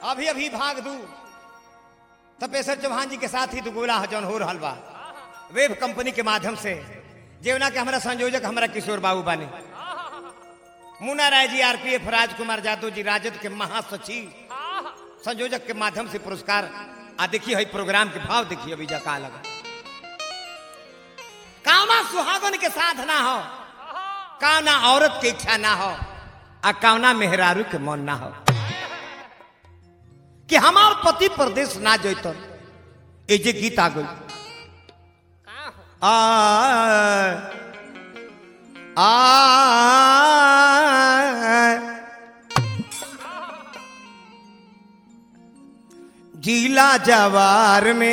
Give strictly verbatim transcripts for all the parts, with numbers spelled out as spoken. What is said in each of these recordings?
अभी अभी भाग दू तपेश्वर चौहान जी के साथ ही दुगोला जौन हो रहा बा वेब कंपनी के माध्यम से जेवना के हमारा संयोजक हमारा किशोर बाबू बानी मुन्ना राय जी आरपीएफ राजकुमार यादव जी राजद के महासचिव संयोजक के माध्यम से पुरस्कार आ देखिए है प्रोग्राम के भाव देखिए अभी जका लगा कामना सुहागन के साथ ना हो कामना औरत की इच्छा ना हो आ कामना मेहरारू के मन ना हो कि हमार पति परदेश ना जैतन ए जे गीत आ गई आ आ जिला जवार में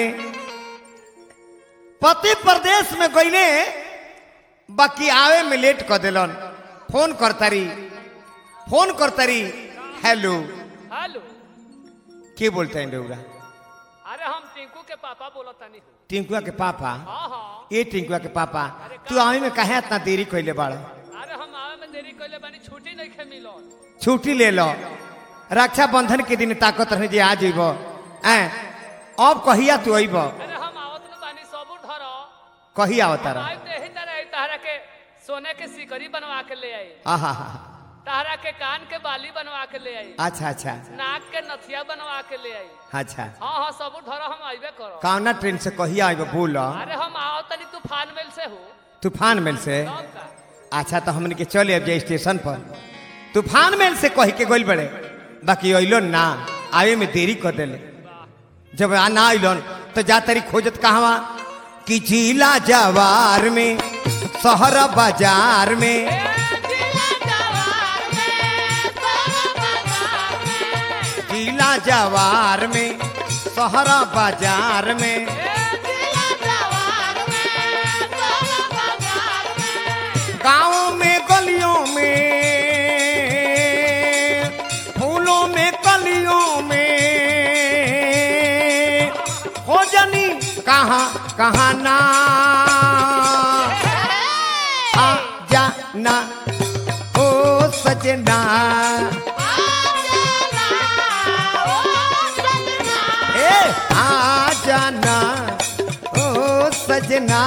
पति प्रदेश में गईले बाकी आवे में लेट कर दिलन फोन करतारी फोन करतारी हेलो हेलो के बोलते हैं बेउरा अरे हम टिंकू के पापा बोलता नहीं टिंकुआ के पापा हाँ हाँ ये टिंकुआ के पापा तू आवे में कहे इतना देरी कैले बाड़ अरे हम आवे में देरी कइले बानी छुट्टी नहीं खे मिलो छुट्टी ले लो रक्षाबंधन के दिन ताकत रहे जे आ जइब ए अब कहिया तू अइब अरे हम आवत न बानी सबूर धरो कहिया अवतार आइ ते ही तरह तारा के सोने के सिकरी बनवा के ले आई आहा हा तारा के कान के बाली बनवा के ले आई अच्छा अच्छा नाक के नथिया बनवा के ले आई अच्छा हाँ हाँ सबूर धरो हम आइबे करो कावना ट्रेन से कहिया आइब बोल अरे हम आओ तनी तूफान मेल से हो तूफान मेल से तब का अच्छा तो हमने के चले अब जाए स्टेशन पर तूफान मेल से कह के गोल बड़े बाकी अइलो ना आवे में देरी कर देले जब आ ना अइलन तो जा तरी खोजत कहवा कि जिला जवार में शहर बाजार में जिला जवार में शहर बाजार में गाँव में गलियों में फूलों में कलियों में हो जानी कहाँ कहाँ ना आ जाना ओ सजना ए आ जाना ओ सजना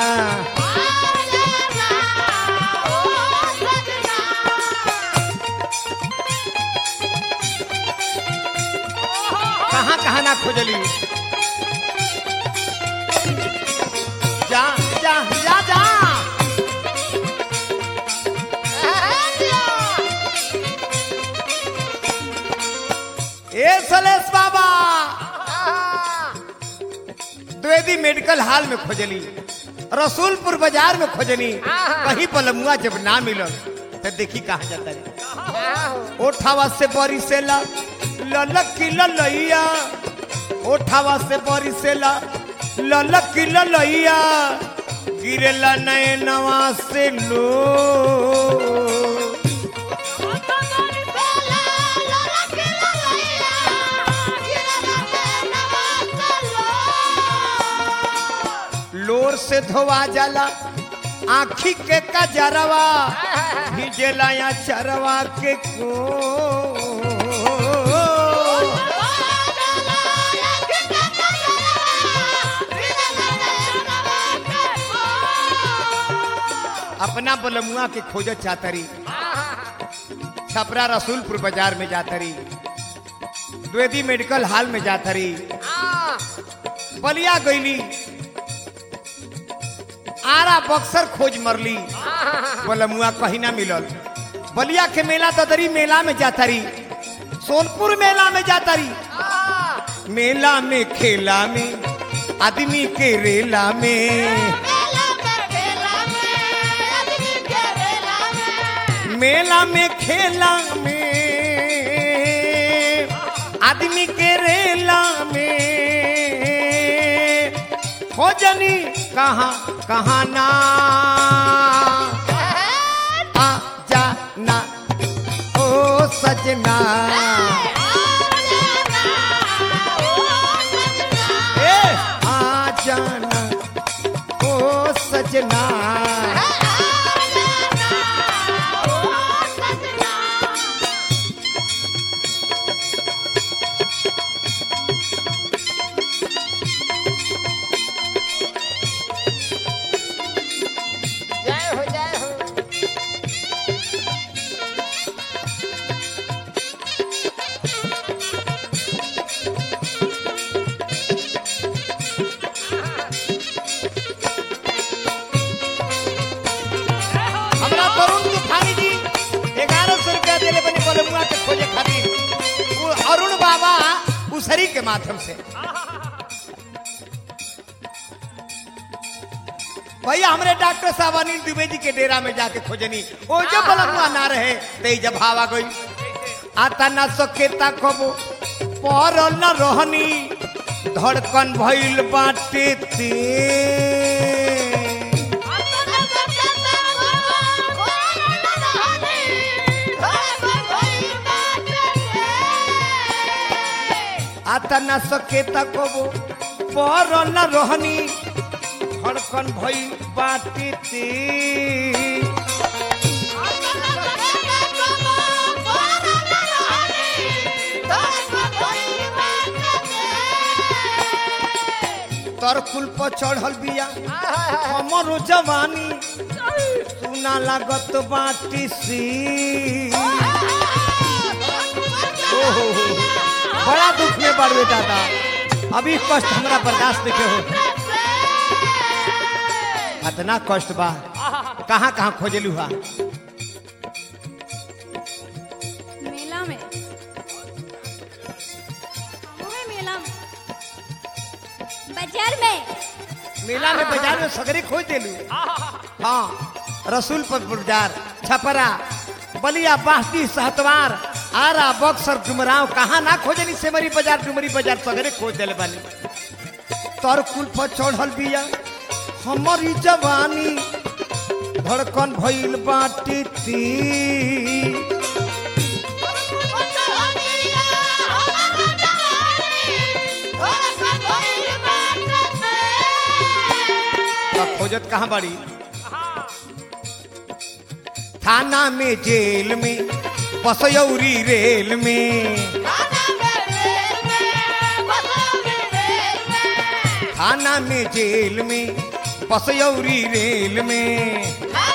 कहाँ कहाँ ना खोजली जा जा जा जा ए सलेश बाबा द्विवेदी मेडिकल हॉल में खोजली रसूलपुर बाजार में खोजली कहीं पलमुआ जब ना मिलल तो देखी कहाँ जाता है ओठावा से बरी से ला ललक की ललैया ओठावा से बरी से ला ललक की ललैया गिरेला नैनवा से लो लोर से धोवा जाला आँखी के कजरवा भिजेला या चरवा के को अपना बलमुआ के खोजत चातरी छपरा रसूलपुर बाजार में जातरी द्विवेदी मेडिकल हॉल में जातरी बलिया गईली आरा बक्सर खोज मरली बलमुआ कहीं ना मिलल बलिया के मेला ददरी मेला में जातरी सोनपुर मेला में जातरी मेला में खेला में आदमी के रेला में मेला में खेला में आदमी के रेला में खोजनी कहाँ कहाँ ना आ जाना ओ सजना ए आ जाना ओ सजना बलमुआ के खोजे खातिर वो अरुण बाबा उसरी के माध्यम से भैया हमरे डॉक्टर साहब अनिल दुबे जी के डेरा में जाके खोजनी वो जब बलमुआ ना रहे ते जब हवा गई आता ना सकेता कबो पर न रहनी धड़कन भइल बाटे ते आता ना सकेता कबो पर न रहनी धड़कन भइल बाटे ते तर कुल पर चढ़ल बिया हमरो जवानी सुना लागत बाटी सी ओहो बड़ा दुख में बढ़े दादा अभी कष्ट हमरा बर्दाश्त नहीं हो इतना कष्ट बा कहाँ कहाँ खोजलू हा मेला में मेला में बाजार में मेला में बाजार में सगरे खोज देलू हाँ रसूलपुर बाजार छपरा बलिया बास्ती सहतवार आरा बक्सर डुमराव कहाँ ना खोजनी सेमरी बाजार डुमरी बाजार सगरे खोज देले बानी तर कुल पर चढ़ल बिया हमारी जवानी धड़कन भइल बाटी ती खोजत कहाँ बड़ी थाना में जेल में बसयौरी रेल में थाना में जेल में बसयौरी रेल में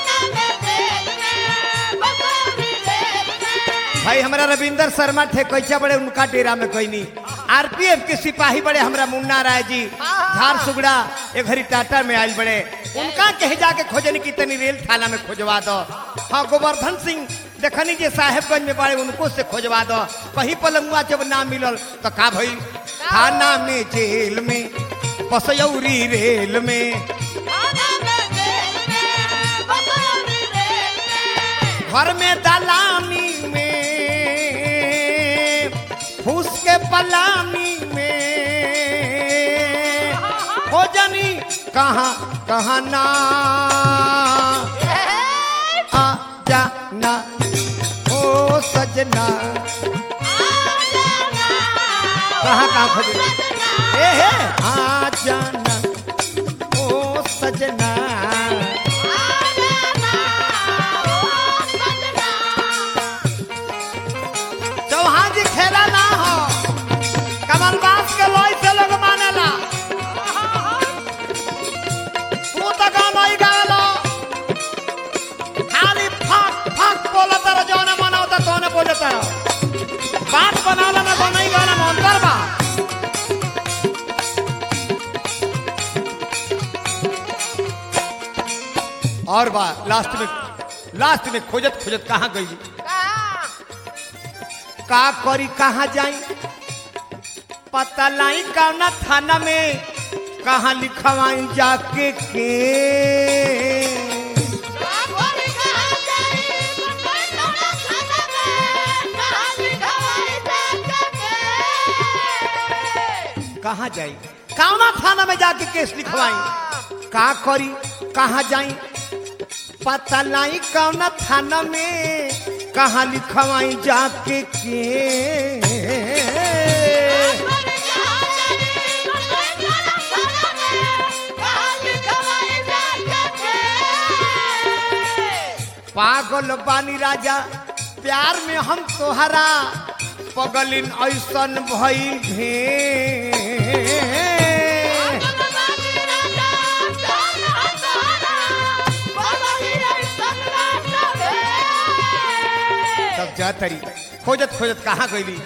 भाई हमारा रविंदर शर्मा थे कैसा बड़े उनका डेरा में कोई नहीं आरपीएफ के सिपाही बड़े हमारा मुन्ना राय जी झारसुगड़ा एक घड़ी टाटा में आयल बड़े उनका कहे जाके खोजने की तनी रेल थाना में खोजवा दो हाँ गोवर्धन सिंह देखनी जे साहेबगंज में बड़े उनको से खोजवा दो कहीं पलंगुआ जब ना मिलल तो का भई थाना में जेल में बसयौरी रेल में घर में दलानी में फूस के पलानी में खोजनी कहाँ कहाँ ना आ जाना ओ सजना कहाँ कहाँ खोजनी ए हे आ जाना ओ सजना चौहान जी खेला ना हो कमलबास के लोई से लोग मानेला तू तो गाना ही गालो खाली फाक फाक बोला तारा जो ना मना होता तो ना बोले तारा बात बनाला ना गाना ही गाना में अंतर बा और बा लास्ट में लास्ट में खोजत खोजत कहाँ गई का करी कहाँ जाई पता लाई कौना थाना में कहाँ लिखवाई जाके के कहाँ जाई कौना थाना में जाके केस लिखवाई का करी कहाँ जाई पता लाई कौना थाना में कहाँ लिखवाई जाके के पागल बानी राजा प्यार में हम तोहरा पगलिन ऐसन भई भे तब जा तरी खोजत खोजत कहाँ गईली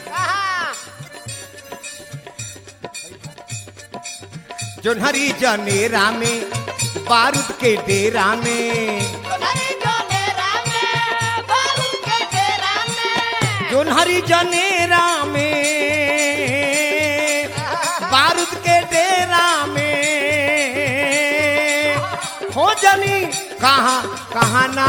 जोन्हरी जनेरा में बारूद के डेरा में जोन्हरी जनेरा में बारूद के डेरा में खोजनी कहाँ कहाँ ना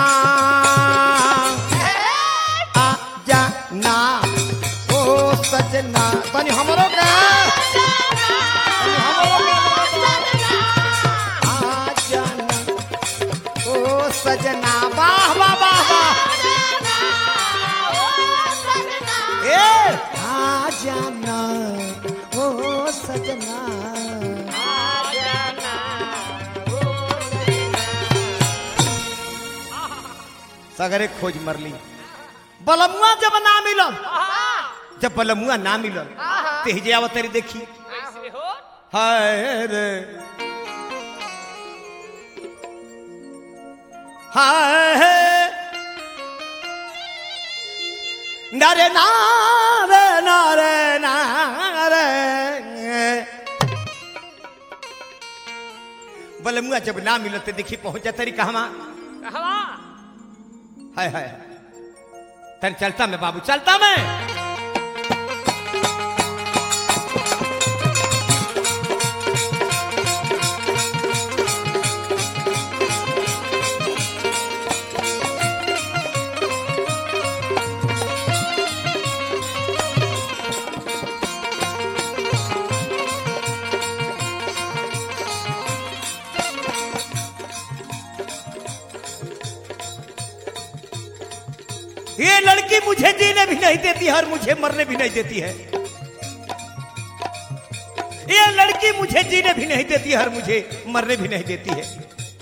आ जाना ओ सजना तनी हमरो का तनी हमरो का आ जाना ओ सजना वाह वाह वाह वाह ए आ जाना ओ सजना सगरे खोज मरली बलमुआ जब ना मिलल जब बलमुआ ना मिलल तेजे आवतरी देखी कैसे हो हाय रे हाय नारे नारे नारे नारे बलमुआ जब ना मिलल ते देखी पहुंच तरी कहवा कहवा हाय हाय तन चलता मैं बाबू चलता मैं ये लड़की मुझे जीने भी नहीं देती है और मुझे मरने भी नहीं देती है ये लड़की मुझे जीने भी नहीं देती है और मुझे मरने भी नहीं देती है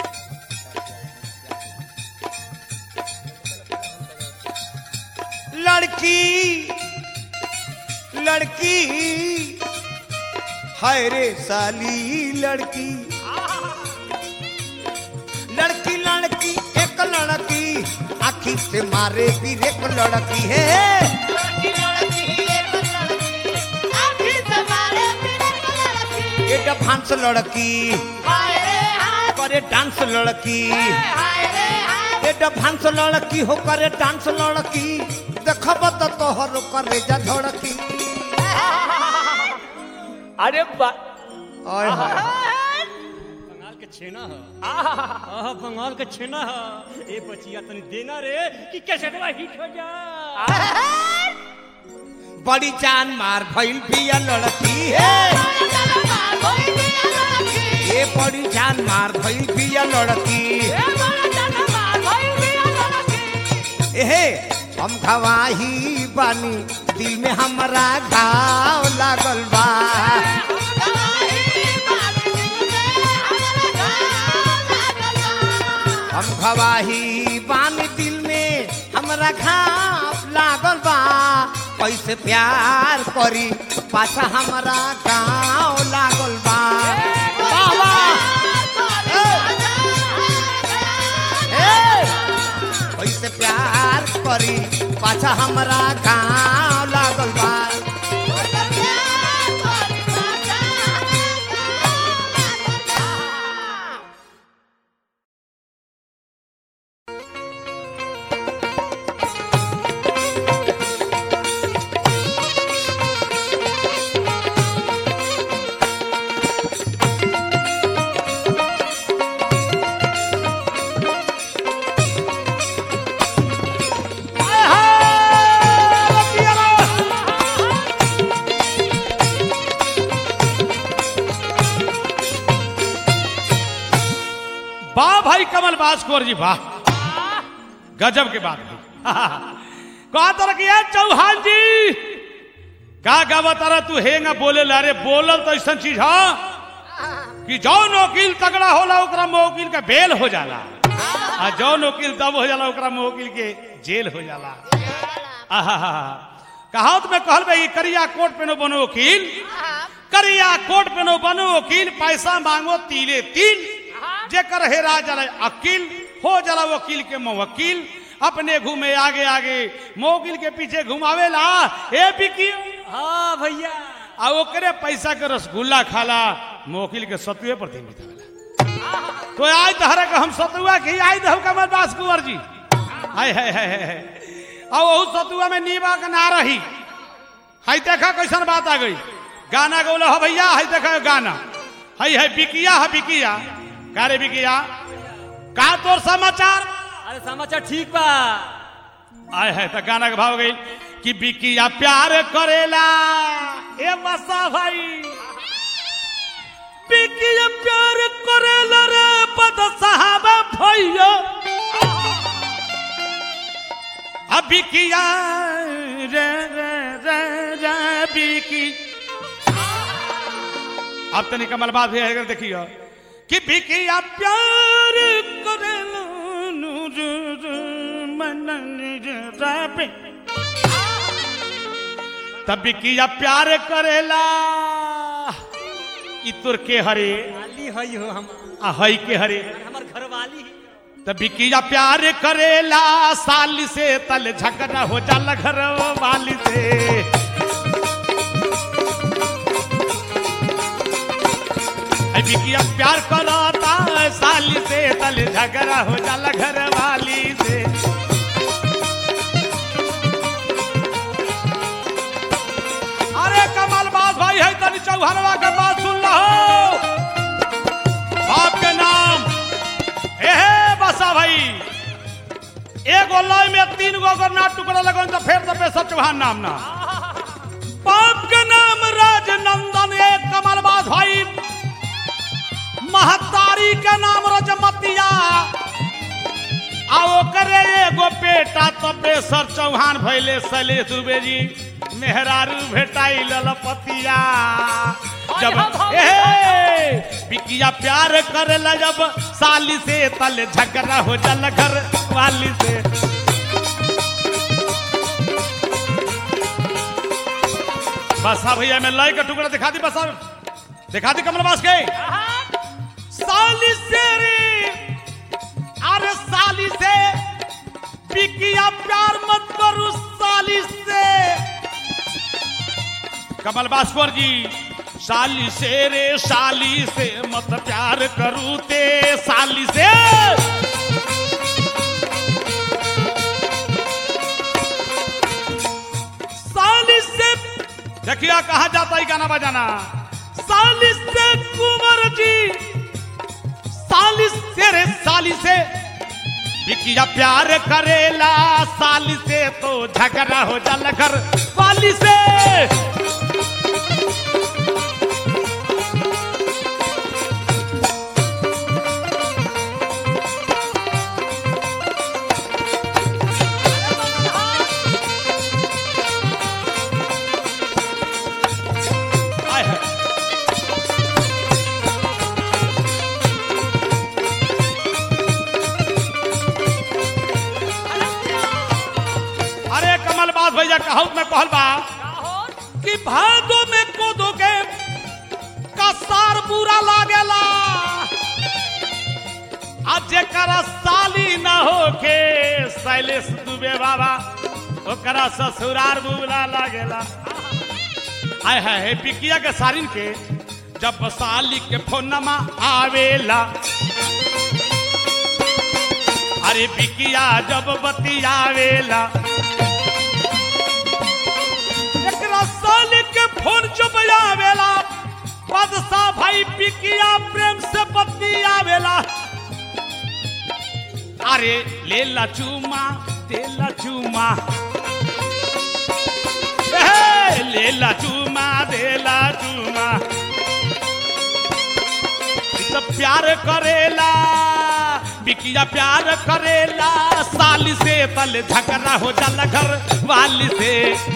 लड़की लड़की हाय रे साली लड़की लड़की लड़की एक लड़की आखी से मारे भी एक लड़की है ये डांस लड़की करे डांस लड़की ये डांस लड़की हो करे डांस लड़की देखब तो तोहर करे जा धड़की अरे बा आय हाय बंगाल के छेना है आह बंगाल के छेना है ए बचिया तनी देना रे कि कैसेटवा हिट हो जा बड़ी जान मार भइल बिया लड़की है ये बड़ी जान मार भइल बिया लड़की एहे हम गवाही बानी दिल में हमरा घाव लागल बा हम गवाही बानी दिल में हमरा घाव लागल बा कैसे प्यार करी पाछा हमरा गाँव लागल बा बाबा कैसे प्यार करी पाछा हमरा गाँव लागल बा कमल बास कुंवर जी वाह गजब के बात है कहा तरह की है चौहान जी का गावा तारा तू हेंगा बोले ला रे बोलल तो ऐसा चीज है कि जौन वकील तगड़ा होला ओकरा में वकील का बेल हो जाला आ जौन वकील तब हो जाला ओकरा में वकील के जेल हो जाला कहावत में कहल बे करिया कोट पे नो बनो वकील करिया कोट पे नो बनो वकील पैसा मांगो तीले तीन जेकर हेरा जाला अकील हो जाला वकील के मवकील अपने घूमे आगे आगे मोकिल के पीछे घुमावेला ए बिकी हाँ भैया आ ओकरे पैसा के रसगुल्ला खाला मोकिल के सतुए पर दिन बितावेला तो आज तहरा के हम सतुआ की आई दहु कमल बास कुंवर जी हाय हाय हाय और वहू सतुआ में नीबा के ना रही। हई देखा कैसन बात आ गई। गाना गौल हो भैया, हई देखा गाना हई है बिकिया है बिकिया का रे बिकिया का तोर समाचार। अरे समाचार ठीक बा। आए है तो गाना के भाव गई कि बिकिया प्यार करेला ए बसा भाई, बिकिया प्यार करेला रे पद साहबा भैया। अब बिकिया रे रे रे रे बिकी। अब तनी कमल बात भी है देखियो कि बिकिया प्यार करेला तब बिकिया प्यार करेला ई तोर के हरे वाली हई हो हम आ हई के हरे हमर घर वाली। तब बिकिया प्यार करेला साली से तल झगड़ा हो जाला घर वाली से। बिकिया प्यार करता साली से तल झगड़ा हो जाला घर वाली से। अरे कमाल बात भाई है तनी चौहानवा के बात सुन लो। बाप के नाम हे हे बसा भाई, एगो लय में तीन गो अगर ना टुकड़ा लगन तो फिर तो बेसब चौहान नाम ना। बाप के नाम राजनंदन एक कमाल बात भाई, महतारी के नाम रजमतिया आओ करे एगो बेटा तो बेसर चौहान भैले सले दुबे जी मेहरारू भेटाई ललपतिया। जब ए बिकिया प्यार करेला जब साली से तल झगड़ा हो जल घर वाली से। बसा भैया मैं लाई का टुकड़ा दिखा दी, बसा दिखा दी कमलवास के साली से रे। अरे साली से बिकिया प्यार मत करू साली से। कमल भास्कर जी साली से रे साली से मत प्यार करू ते साली से। साली से देखिए कहा जाता है गाना बजाना। साली से कुंवर जी साली से रे साली से बिकिया प्यार करेला साली से तो झगड़ा हो जाला घर वाली से। भैया कहूत में कहल बा कि भादो में कोदो के कसार बुरा लागेला, आज जेकरा साली न होके शैलेश दुबे बाबा ओकरा ससुरार बुरा लागेला। आय है बिकिया के सारिन के जब साली के फोनमा आवेला। अरे बिकिया जब बतियावेला साली के फोन जब आवेला बादशाह भाई बिकिया प्रेम से बतियावेला। अरे लेला चूमा देला चूमा लेला चूमा देला चूमा सब प्यार करेला बिकिया प्यार करेला साली से तल झगड़ा हो जाला घर वाली से।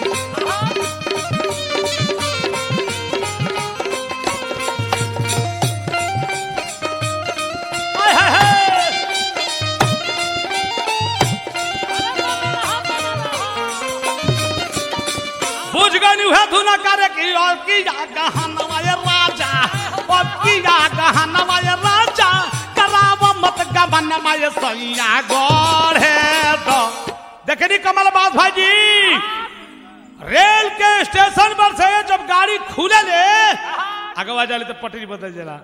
धुना करे की और की गहनवाय राजा और की गहनवाय राजा कराव मत गबनवाय सैया गौर है। तो देखनी कमल बात भाई जी रेल के स्टेशन पर से जब गाड़ी खुले ले अगवा जाले तो पटरी बदल जाला।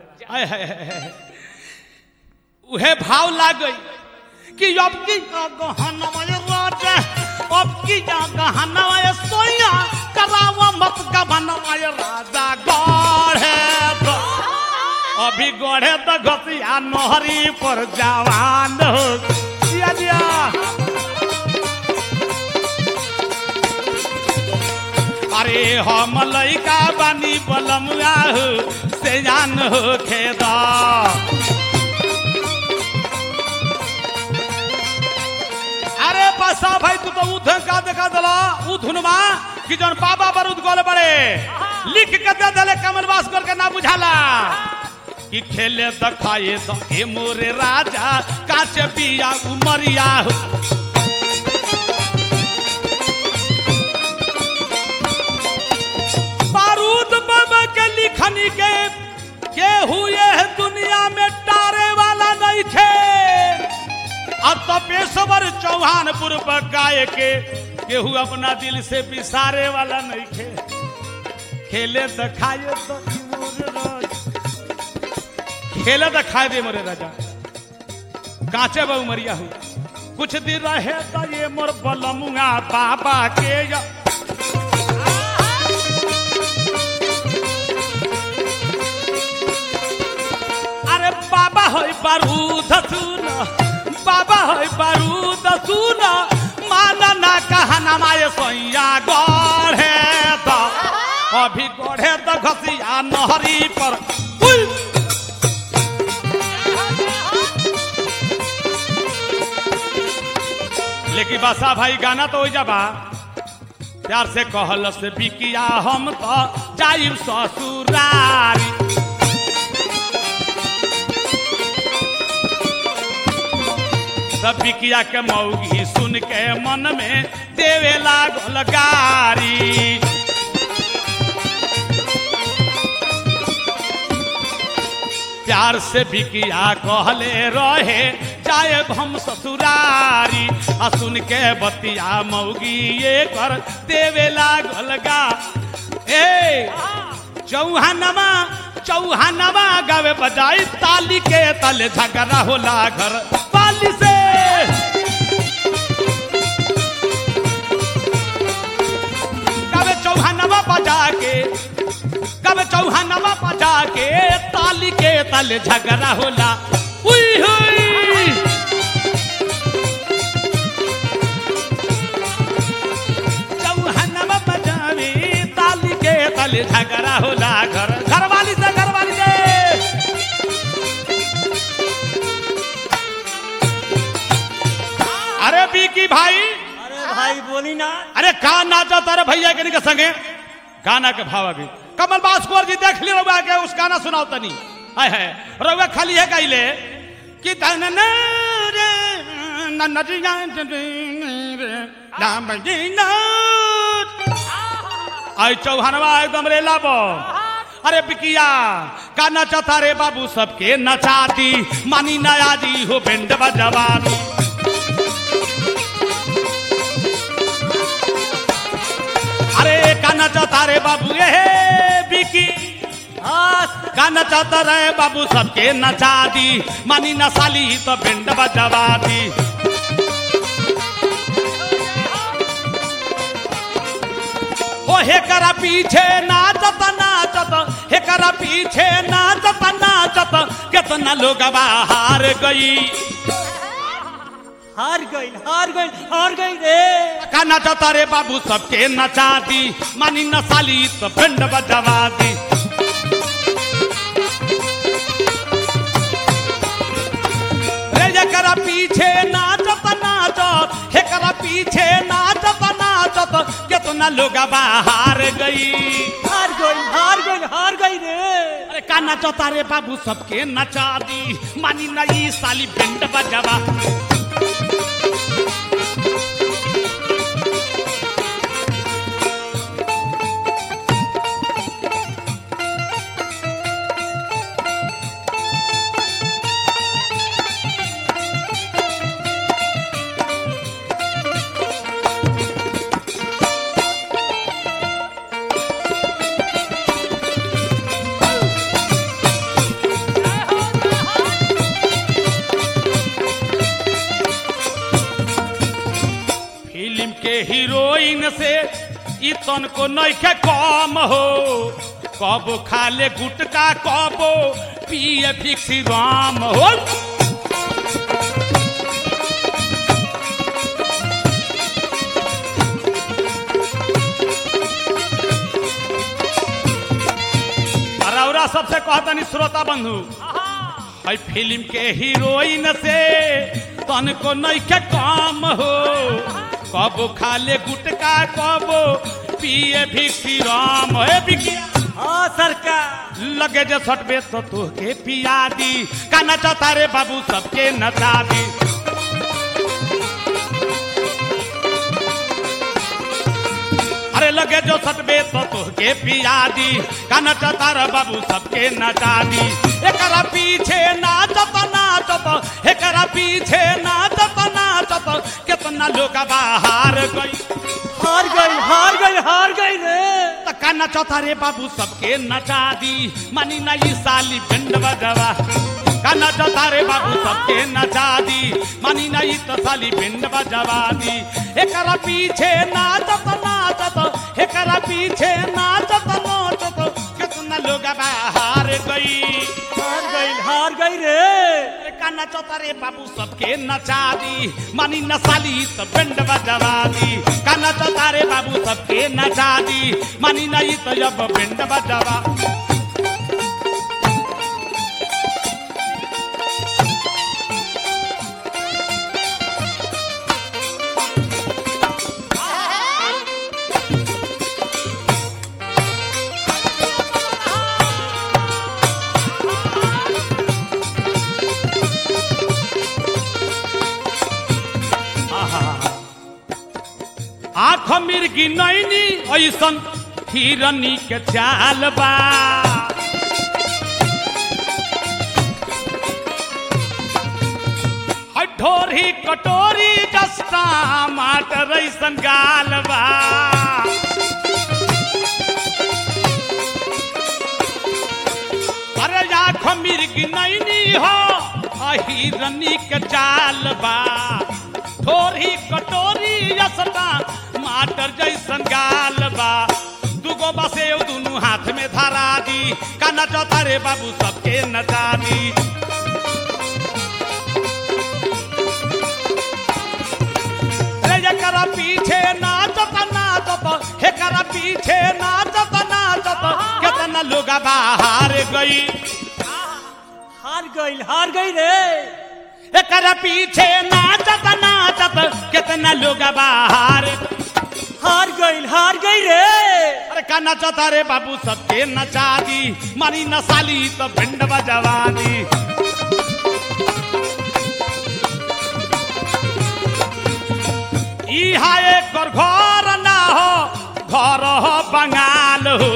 उहे भाव लाग गई कि अब की गहनवाय राजा अब की जा गहना ये सोया करावा मत गबना ये राजा गढ़े तो अभी गढ़े तो घसिया नहरी पर जवान हो दिया दिया अरे हम लइका बानी बलमुआ हो से जान हो खेदा अरे बसा भाई तू तो उधर का देखा दला उधुनमा कि जौन बाबा बारूद गोले बड़े लिख के दे दले कमलवास करके ना बुझाला कि खेले दखाए तो ए मोरे राजा काचे पिया उमरिया हो बारूद बाबा के लिखनी के के हुए दुनिया में टारे वाला नहीं थे अब तो पेशवर चौहानपुर पर गाय के केहू अपना दिल से बिसारे वाला नहीं थे खेले दखाए तो खेले दखाए दे मोरे राजा काचे बहु मरिया हो कुछ दिन रहे तो ये मोर बलमुआ बाबा के या अरे बाबा हो बारूद सुन बाबा है बारूद सुन माना ना कहना माए सोया गढ़े तो अभी गढ़े तो घसिया नहरी पर लेकिन बसा भाई गाना तो हो जाबा प्यार से कहल से बिकिया हम तो जाइब ससुरारी बिकिया के मौगी सुन के मन में देवे लागल गारी प्यार से बिकिया कहले रहे जाए हम ससुरारी आ सुन के बतिया मौगी ये कर देवे लागल गा ए चौहानवा चौहानवा गावे बजाई ताली के तले झगड़ा होला घर पाली से गावे चौहानवा बजा के गावे चौहानवा बजा के ताली के तले झगड़ा होला हुई हुई चौहानवा बजावे ताली के तले झगड़ा होला घर घर वाली से घर वाली से अरे बीकी भाई अरे भाई बोली ना अरे का नाचा तारे भैया के संगे गाना के भाव अभी कमल बास्कोर जी देख ली रउआ के उस गाना सुनाओ तनी है है रउआ खाली है गाइले कि तन न रे न नदिया रे नाम जीना आई चौहानवा एकदम रे लाबो अरे बिकिया का नचाता रे बाबू सबके नचाती मानी नया जी हो बेंड बजवानी अरे का नचाता रे बाबू ये बिकी का नचाता रे बाबू सबके नचा दी मानी नसाली तो बेंड बजवा दी ओ हे करा पीछे नाचत नाचत हे करा पीछे नाचत नाचत कितना लोग हार गई हार गई हार गई हार गई रे का नचाता रे बाबू सबके नचा दी मानी नसाली तो बेंड बजवा दी करा पीछे नाचत नाचत हे करा पीछे नाचत नाचत कितना लोग बाहर गई हार गई हार गई हार गई रे अरे का नाचता रे बाबू सबके नचा दी मानी नई साली बेंड बजवा के हीरोइन से ई तन को नइखे कम हो कब खा ले गुटका कब पिए फिक्सी राम हो रौरा सबसे कहतनी श्रोता बंधु है फिल्म के हीरोइन से तन को नइखे कम हो कब खा ले गुटका कब पिए भिक्षी राम है बिकिया हाँ सरकार लगे जो सटबे तो तोहके पिया दी का नचा रे बाबू सबके नचा दी अरे लगे जो सटबे तो तोहके पिया दी का नचा रे बाबू सबके नचा दी एकरा पीछे नाचत नाचत एकरा पीछे नाचत नाचत कितना लोग बाहर गई हार गई हार गई हार गई रे तका नचता रे बाबू सबके नचा दी मानी ना ये साली पिंड बजवा का नचता रे बाबू सबके नचा दी मानी ना ये तो साली पिंड बजवा दी एकरा पीछे नाचत नाचत एकरा पीछे नाचत नाचत कितना लोग बाहर गई हार गई हार गई रे का नचता रे बाबू सबके नचा दी मानी न साली तो पिंड बजवा दी का नचता रे बाबू सबके नचा दी मानी नहीं तो जब पिंड बजवा आँख मिर्गी नैनी ऐसन हिरनी के चाल बा ढोरी कटोरी जस्ता माटर ऐसन गाल बा अरे आँख मिर्गी नैनी हो हिरनी के चाल बा ढोरी कटोरी जस्ता माटर जैसन गाल बा दुगो बसे दुनू हाथ में धरा दी का नचता रे बाबू सबके नचा दी रे एकरा पीछे नाचत नाचत एकरा पीछे नाचत नाचत कितना लोग बाहर गई हार गई हार गई रे एकरा पीछे नाचत नाचत कितना लोग बाहर हार गई हार गई रे अरे का नचता रे बाबू सबके नचा दी मानी न साली तो भिंड बजवा दी इहा एक घर ना हो घर हो बंगाल हो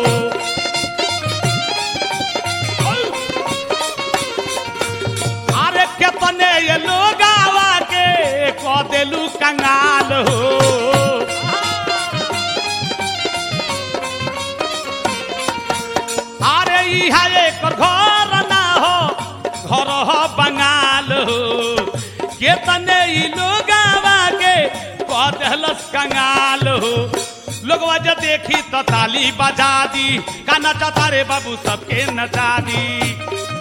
अरे कितने ये लोग आवा के कह देलू कंगाल हो इहा एक घर ना हो घर हो बंगाल हो कितने ही लोग आवागे कह देहलस कंगाल हो लोगवा जब देखी तो ताली बजा दी का नचा रे बाबू सबके नचा दी